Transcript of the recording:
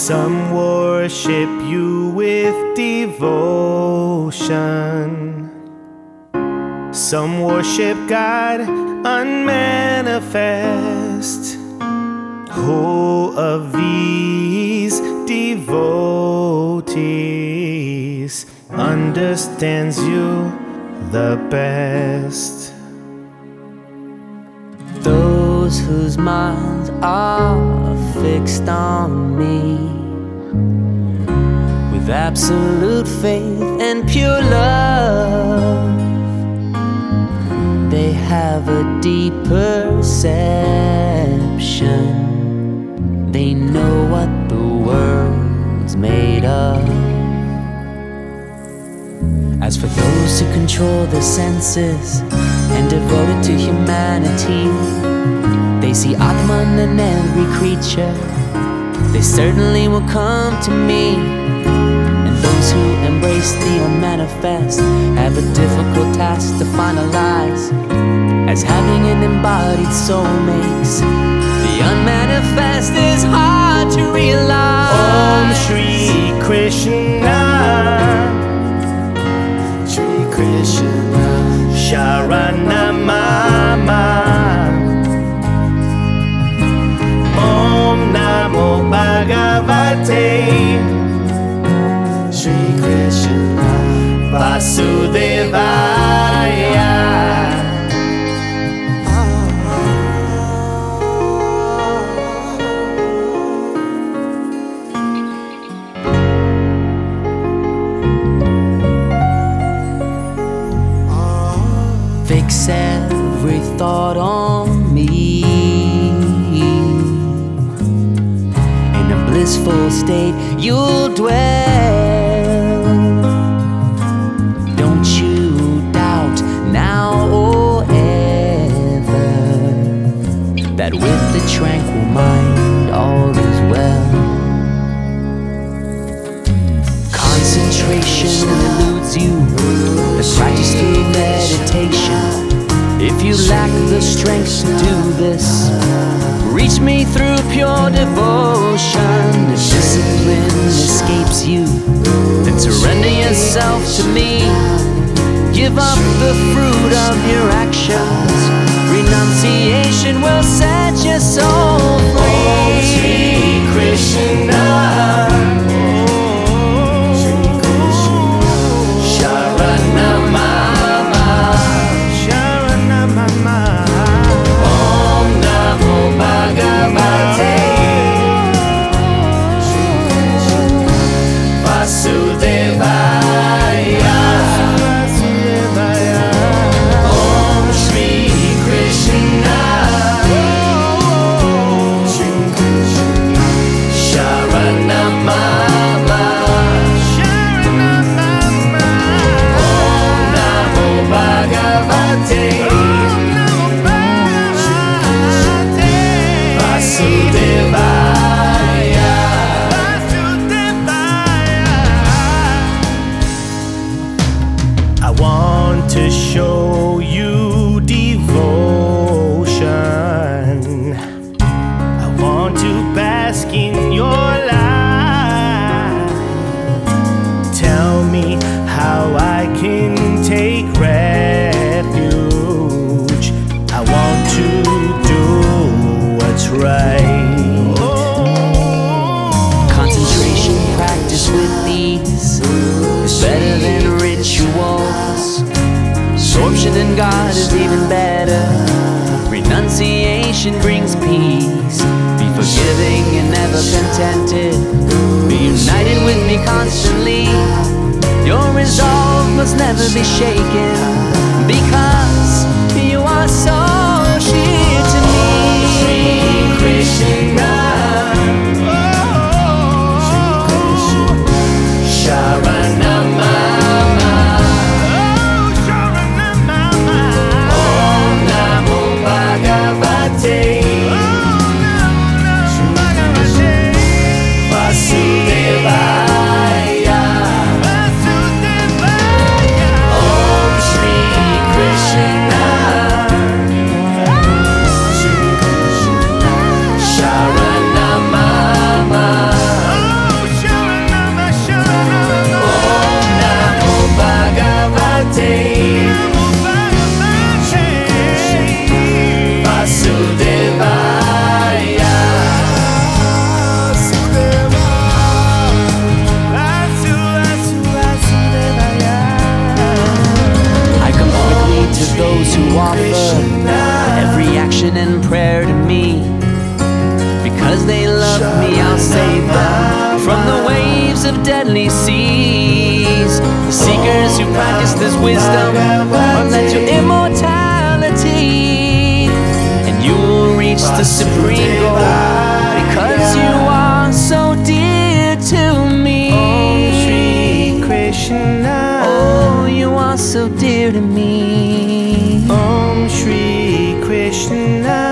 Some worship you with devotion. Some worship God unmanifest. Who of these devotees understands you the best? Those whose minds are fixed on me, with absolute faith and pure love, they have a deep perception. They know what the world's made of. As for those who control their senses and devoted to humanity, they see Atman in every creature. They certainly will come to me. And those who embrace the unmanifest have a difficult task to finalize, as having an embodied soul makes the unmanifest is hard to realize. Om Shri Krishna, Shri Krishna, Sharanamama. Om Namo Bhagavate, Shri Krishna Vasudevaya. Fix every thought on me. In a blissful state you'll dwell. Don't you doubt now or ever that with the tranquil mind all is well. Concentration eludes you, the practice through meditation. If you lack the strength to do this, reach me through pure devotion. If discipline escapes you, then surrender yourself to me. Give up the fruit of your actions. Renunciation will set your soul free. Om Shri Krishna, I want to show you devotion. I want to bask in your light. Tell me how I can take refuge. I want to do what's right. Concentration practice with these is better than rituals. Absorption in God is even better. Renunciation brings peace. Be forgiving and never contented. Be united with me constantly. Your resolve must never be shaken, because you are so dear to me. Shri Krishna, Sharanamama. Vasudevaya. Om Shri Krishna. of deadly seas. The seekers who practice this wisdom are led to immortality, and you will reach the supreme goal because you are so dear to me. Om Shri Krishna. Oh, you are so dear to me. Om Shri Krishna.